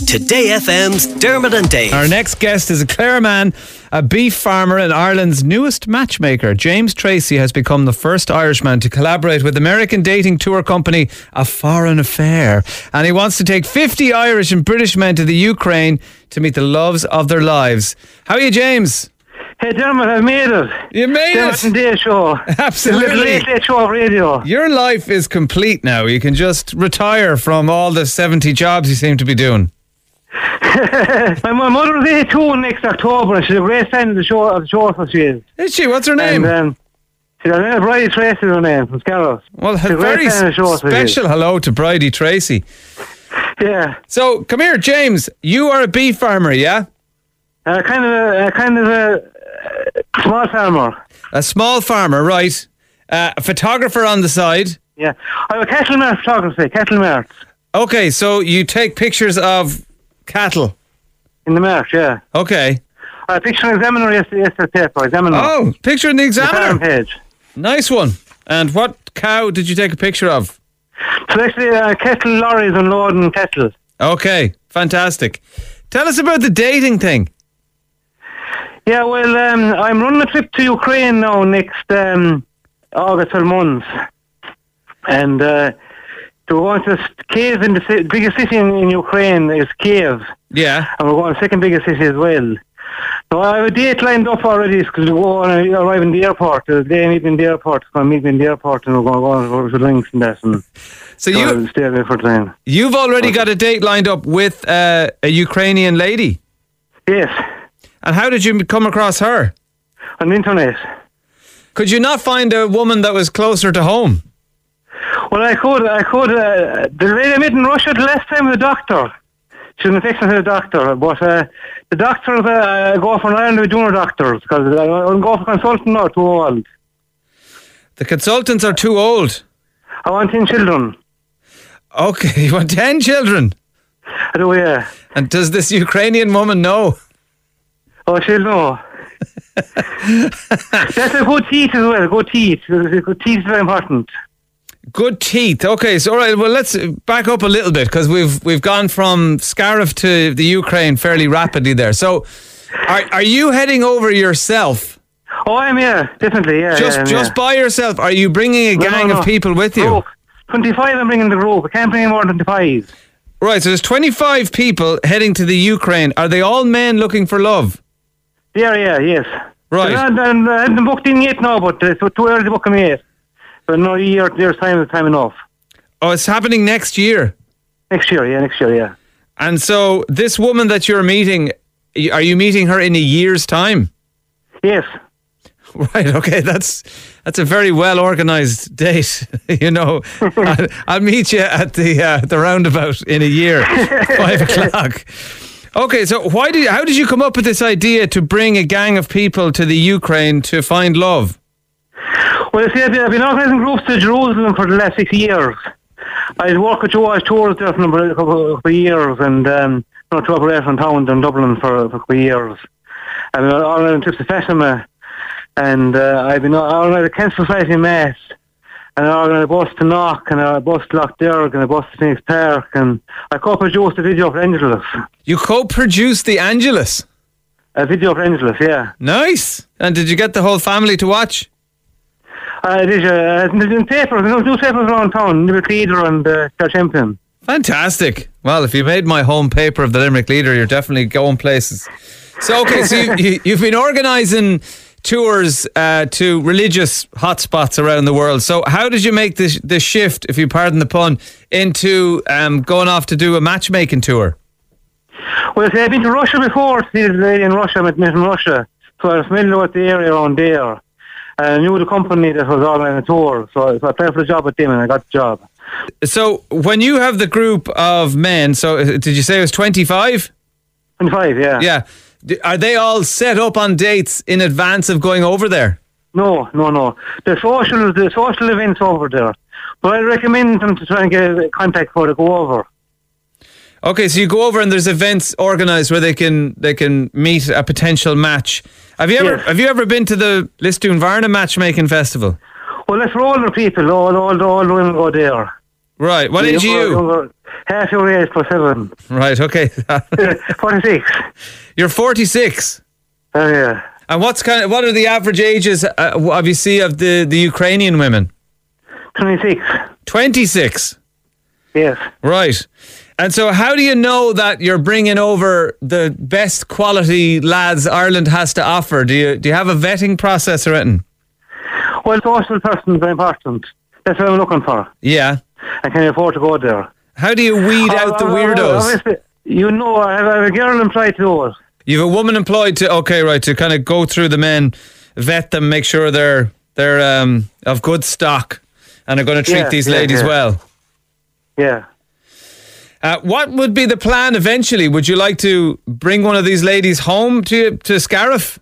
Today FM's Dermot and Dave. Our next guest is a Clareman, a beef farmer and Ireland's newest matchmaker. James Tracy has become the first Irishman to collaborate with American dating tour company A Foreign Affair. And he wants to take 50 Irish and British men to the Ukraine to meet the loves of their lives. How are you, James? Hey Dermot, I've made it. You made Dermot it. and Dave show. Absolutely. The late show of radio. Your life is complete now. You can just retire from all the 70 jobs you seem to be doing. My mother was 82 next October, and she's a great fan of the show, so she is. Is she? What's her name? And, she's Bridie Tracy, her name, from Scarrows. Well, she's a very great fan of the show, special hello to Bridie Tracy. Yeah. So, come here, James. You are a beef farmer, yeah? Kind of a small farmer. A small farmer, right. A photographer on the side. Yeah. I have a cattle mart photography, cattle mart. Okay, so you take pictures of cattle. In the mart, yeah. Okay. I picture an Examiner yesterday paper, Examiner. Oh, picture in the The farm Examiner. page. Nice one. And what cow did you take a picture of? So actually, cattle lorries unloading cattle. Okay, fantastic. Tell us about the dating thing. Yeah, well, I'm running a trip to Ukraine now next August 12 months. And we're going to Kiev, in the biggest city in Ukraine is Kiev. Yeah. And we're going to the second biggest city as well. So I have a date lined up already because we go on arrive in the airport. They meet me in the airport, going to meet me in the airport, and we're going to go to drinks and that. And So stay there for time. you've already got a date lined up with a Ukrainian lady. Yes, And how did you come across her? on the internet. Could you not find a woman that was closer to home? Well, I could. The lady I met in Russia the last time was a doctor. She was an affection to the doctor, but the doctors go for an Ireland with junior doctors because I don't go for consultant now, too old. The consultants are too old. I want 10 children. Okay, you want 10 children. I do, yeah. And does this Ukrainian woman know? Oh, she'll know. That's a good teeth as well, good teeth. Good teeth is very important. Good teeth. Okay, so all right. Well, let's back up a little bit because we've gone from Scariff to the Ukraine fairly rapidly there. So, are you heading over yourself? Oh, I am, yeah, definitely, yeah. Just by yourself? Are you bringing a gang of people with you? Group. 25 I'm bringing the group. I can't bring any more than 25. Right. So there's 25 people heading to the Ukraine. Are they all men looking for love? Yeah, yes. Right. I haven't them booked in yet now, but it's too early to book them yet. But another year's time is time enough. Oh, it's happening next year. Next year, yeah. And so this woman that you're meeting, are you meeting her in a year's time? Yes. Right, okay, that's a very well organised date. You know, I'll meet you at the roundabout in a year, 5 o'clock. Okay, so how did you come up with this idea to bring a gang of people to the Ukraine to find love? Well, see, I've been organising groups to Jerusalem for the last 6 years. I'd work with Joe tours there for a couple of years and to operate from towns in Dublin for a couple of years. I've been organising trips to Fatima. And I've been organising a Cancer Society Mass, and I organised a bus to Knock, and a bus to Lochderg, and a bus to Phoenix Park, and I co-produced a video for Angelus. You co-produced the Angelus? A video for Angelus, yeah. Nice. And did you get the whole family to watch? I did, in papers, newspapers around town, Limerick Leader and Star Champion. Fantastic. Well, if you made my home paper of the Limerick Leader, you're definitely going places. So, okay, so you've been organising tours to religious hotspots around the world. So how did you make this shift, if you pardon the pun, into going off to do a matchmaking tour? Well, see, I've been to Russia before to see this lady in Russia, I met in Russia. So I was familiar with the area around there. I knew the company that was organising a tour. So I applied for the job with them and I got the job. So when you have the group of men, so did you say it was 25? 25, yeah. Yeah. Are they all set up on dates in advance of going over there? No. The social events over there. But I recommend them to try and get contact before they go over. Okay, so you go over and there's events organised where they can meet a potential match. Have you ever been to the Listune Varna matchmaking festival? Well, that's for older people. All the women go there. Right. What age are you? half your age plus 7. Right, okay. 46. You're 46. Oh, yeah. And what are the average ages, obviously, of the Ukrainian women? 26. 26? Yes. Right. And so how do you know that you're bringing over the best quality lads Ireland has to offer? Do you have a vetting process or anything? Well, social person is very important. That's what I'm looking for. Yeah. And can you afford to go there? How do you weed out the weirdos? Obviously, I have a girl employed to do it. You have a woman employed to kind of go through the men, vet them, make sure they're of good stock and are going to treat these ladies well. Yeah. What would be the plan eventually? Would you like to bring one of these ladies home to Scariff?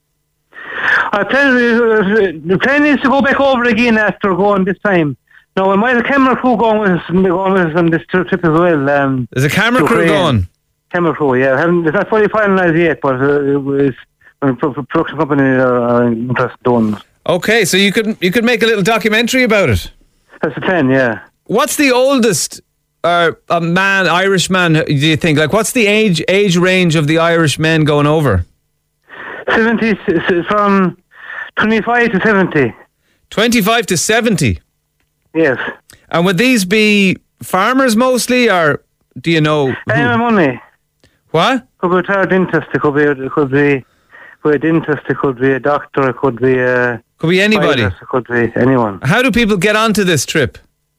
The plan is to go back over again after going this time. No, we might have a camera crew going with us on this trip as well. There's a camera crew going? Camera crew, yeah. It's not fully finalised yet, but it's production company are interested in doing it. Okay, so you could make a little documentary about it. That's the plan, yeah. What's the oldest Irish man, do you think? Like, what's the age range of the Irish men going over? 70, from 25 to 70. 25 to 70? Yes. And would these be farmers mostly, or do you know? Money. What? Could be a retired dentist. It could be a dentist. It could be a doctor. It could be anybody. It could be anyone. How do people get onto this trip?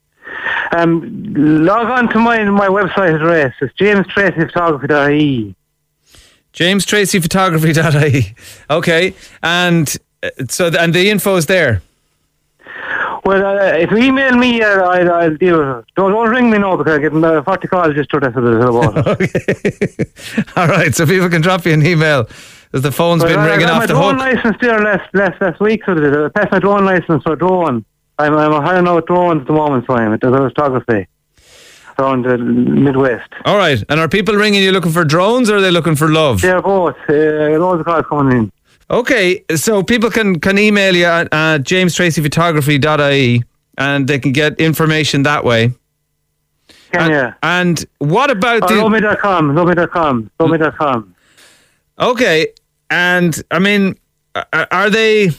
Log on to my website address. It's jamestracyphotography.ie. jamestracyphotography.ie. Okay, and the info's there. Well, if you email me, I'll deal with it. Don't ring me now because I get 40 calls just to that's what it's about. Okay. All right, so people can drop you an email as the phone's been ringing off the hook. I got my drone license there last week, so I passed my drone license for drone. I'm hiring out drones at the moment, so I'm at the photography around the Midwest. All right, and are people ringing you looking for drones or are they looking for love? They're both. Loads of calls coming in. Okay, so people can email you at jamestracyphotography.ie and they can get information that way. Yeah. And what about Lowme.com. Okay, and I mean, are they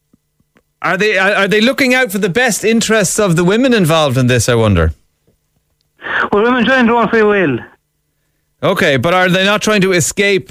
looking out for the best interests of the women involved in this, I wonder? Well, women join drone free will. Okay, but are they not trying to escape,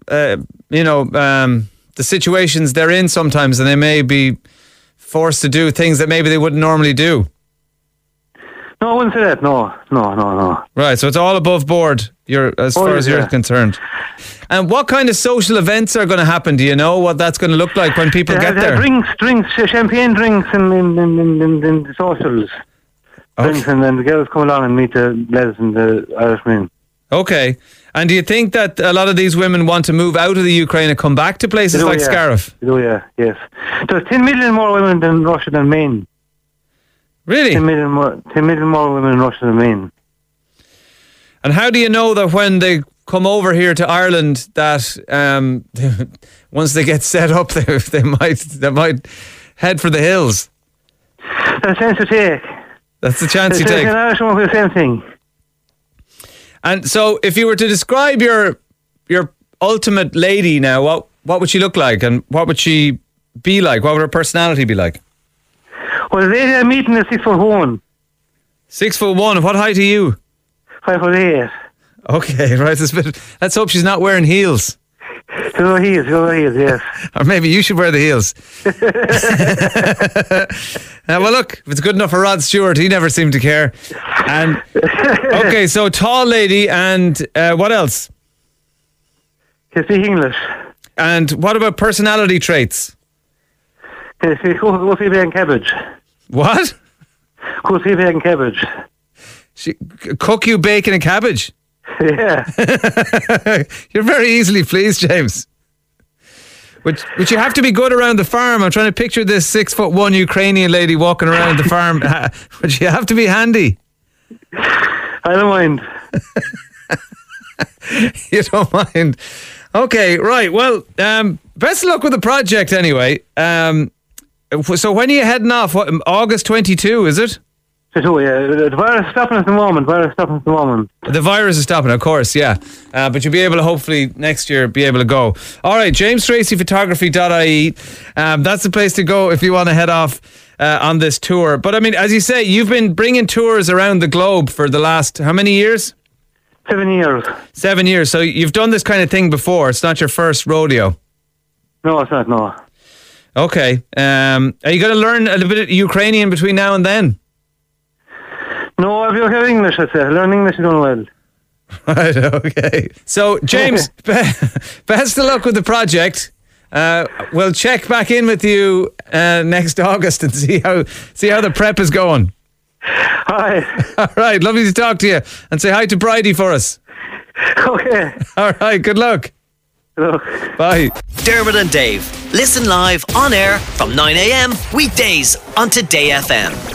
the situations they're in sometimes, and they may be forced to do things that maybe they wouldn't normally do? No, I wouldn't say that. No. Right, so it's all above board as far as you're concerned. And what kind of social events are going to happen? Do you know what that's going to look like when people get there? Drinks, champagne drinks in the socials. Okay. Drinks, and then the girls come along and meet the lads and the Irishmen. Okay. And do you think that a lot of these women want to move out of the Ukraine and come back to places like Scariff? They do, yeah, yes. There's 10 million more women in Russia than men. Really? 10 million more women in Russia than men. And how do you know that when they come over here to Ireland that once they get set up they might head for the hills? That's the chance to take. That's the chance you take. An Irish one for the same thing. And so if you were to describe your ultimate lady now, what would she look like and what would she be like? What would her personality be like? Well, the lady I'm meeting is 6'1". 6'1". What height are you? 5'8". Okay, right. Let's hope she's not wearing heels. Go heels, yes. Or maybe you should wear the heels. Well, look, if it's good enough for Rod Stewart, he never seemed to care. And okay, so tall lady, and what else? Can speak English. And what about personality traits? Can speak go see bacon cabbage. What? Go see bacon cabbage. She cook you bacon and cabbage? Yeah. You're very easily pleased, James. But you have to be good around the farm. I'm trying to picture this 6'1" Ukrainian lady walking around the farm. But you have to be handy. I don't mind. You don't mind. Okay, right. Well, best of luck with the project anyway. So when are you heading off? What, August 22, is it? So, yeah, the virus is stopping at the moment. The virus is stopping, of course, yeah. But you'll be able to hopefully next year be able to go. All right, JamesTracyPhotography.ie. That's the place to go if you want to head off on this tour. But I mean, as you say, you've been bringing tours around the globe for the last, how many years? 7 years. 7 years. So you've done this kind of thing before. It's not your first rodeo. No, it's not, no. Okay. Are you going to learn a little bit of Ukrainian between now and then? No, I'll be okay with English, I'd say. Learn English is going well. Right, okay. So, James, best of luck with the project. We'll check back in with you next August and see how the prep is going. Hi. All right, lovely to talk to you. And say hi to Bridie for us. Okay. All right, good luck. Good luck. Bye. Dermot and Dave. Listen live on air from 9 a.m. weekdays on Today FM.